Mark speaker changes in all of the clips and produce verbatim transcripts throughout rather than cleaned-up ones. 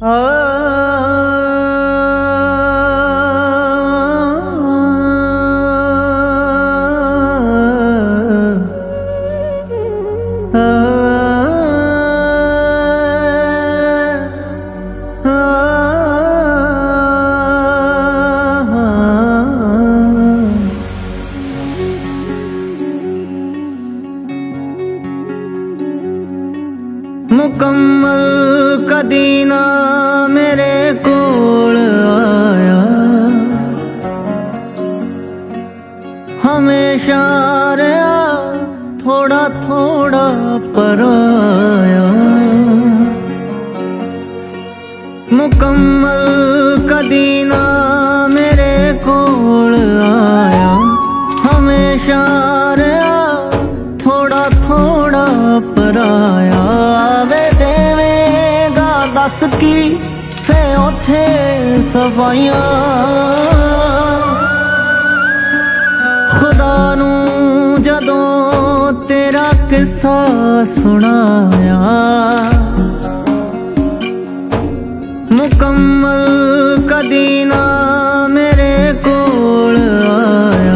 Speaker 1: मुकम्मल कदी ना मेरे कोल आया, हमेशा रहा थोड़ा थोड़ा पराया। मुकम्मल कदी ना मेरे कोल आया, हमेशा रहा थोड़ा थोड़ा पराया। वे देवेगा दस की फे उथे सफाइयां, खुदा नू जदों तेरा किस्सा सुनाया। मुकम्मल कदी ना मेरे कोल आया।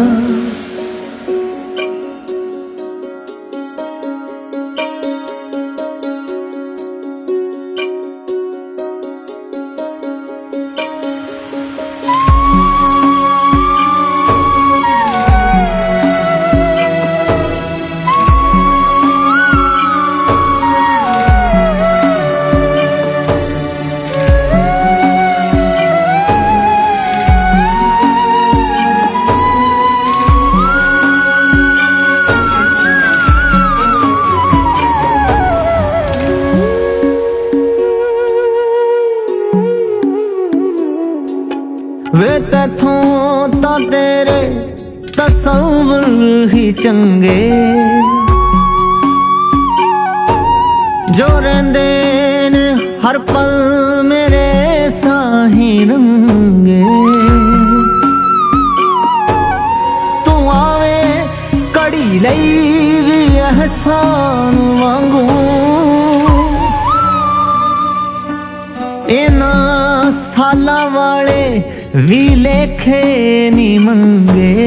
Speaker 1: वे तैथों तां तेरे तसव्वुर ही चंगे, जो रहिंदे ने हर पल मेरे साही रंगे। तू आवे कड़ी लई भी एहसान वांगू, इना साला वाले भी लेखे नी मंगे।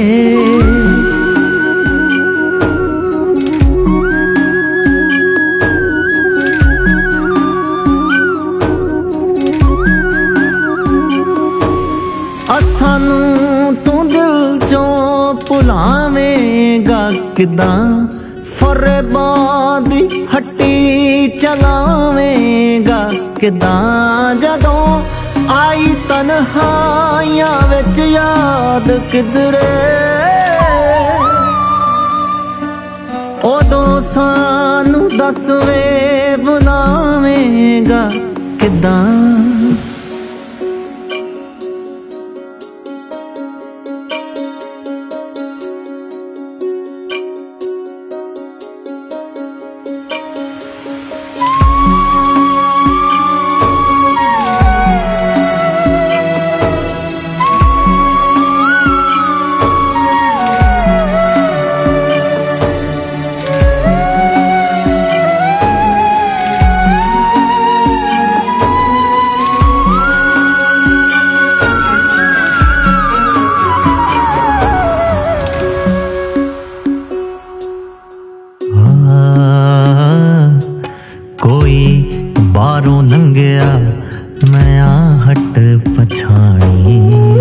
Speaker 1: असानू तू दिल चों भुलावेगा किदां, फरेबां दी हट्टी चलावेगा किदां। जदों आई तन्हाइयां विच याद किधरे, उदों सानू दस वे बुलावेगा किदां। कोई बारों लंघिया मैं आहट पछाणी,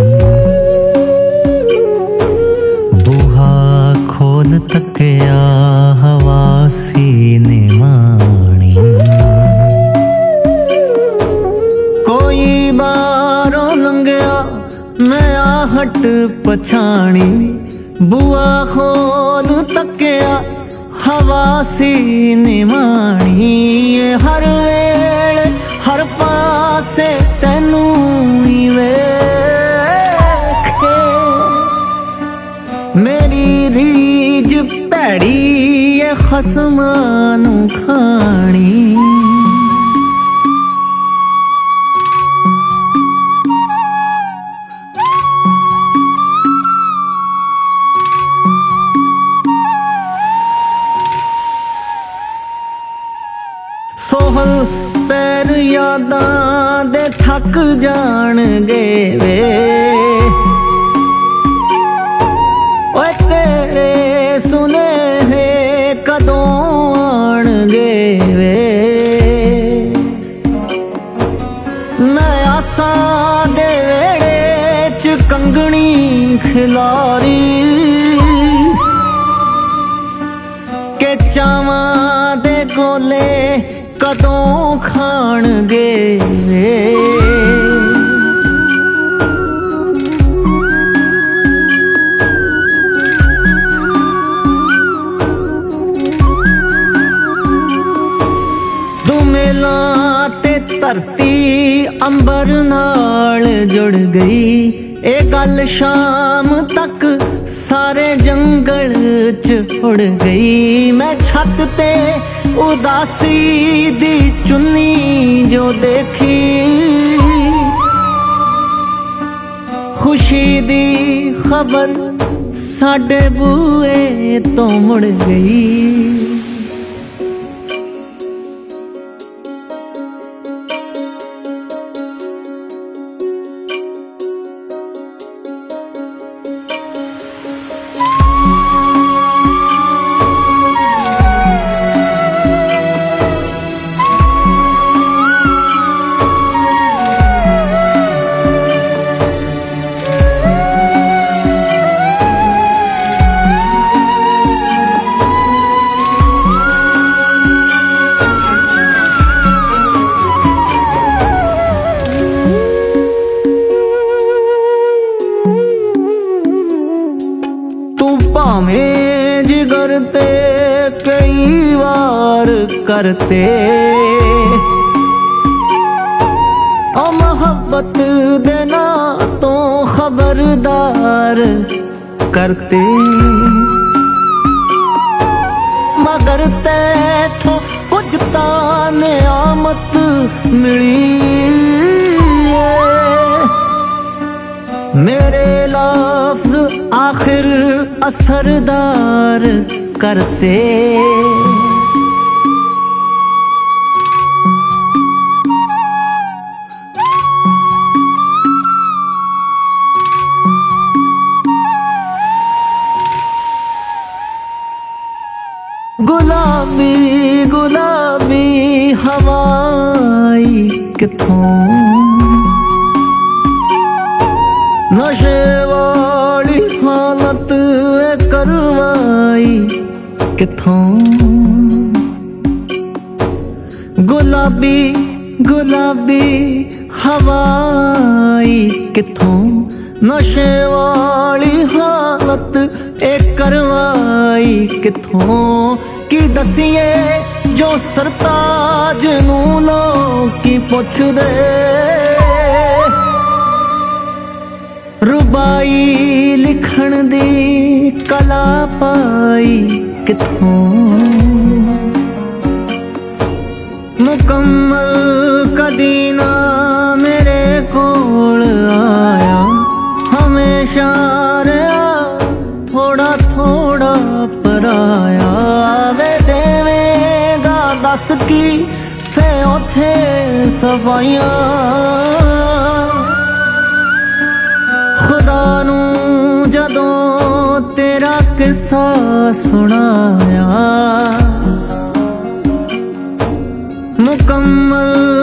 Speaker 1: बूहा खोल तकिया हवा सीने माणी। कोई बारों लंघिया मैं आहट पछाणी, बुआ खोल तकिया हवा सीने माणी। हर वेले हर पासे तैनू ही वेखे, मेरी रीज भैड़ी ए खसमां नू खानी। सोहल पैर यादां दे थक जाणगे वे ओए तेरे सुनेहे कदों आणगे वे मैं आसां दे वेड़े च कंगनी खिलारी के चावां दे गोले कदों खाणगे वे दुमेलां ते धरती अंबर नाल जुड़ गई ए गल शाम तक सारे जंगल च उड़ गई मैं छत ते उदासी दी चुन्नी जो देखी खुशी दी खबर साडे बूए तो मुड़ गई भावें जिगर ते कई वार करते ओ मोहब्बत देना तो खबरदार करते मगर तैथों कुछ तां नियामत मिली मेरे लफ्ज आखिर असरदार करते गुलाबी गुलाबी हवाई किथों नशे वाली हालत करवाई किथों गुलाबी गुलाबी हवाई किथों नशे वाली हालत ए करवाई किथों की दसिए जो सरताज नूं लोकी पुछदे रुबाई लिखण दी कला पाई किथों मुकम्मल कदी ना मेरे कोल आया हमेशा रहा थोड़ा थोड़ा पराया वे देवेगा दस की फे उथे सफाइयां खुदा नू जदों तेरा किस्सा सुनाया मुकम्मल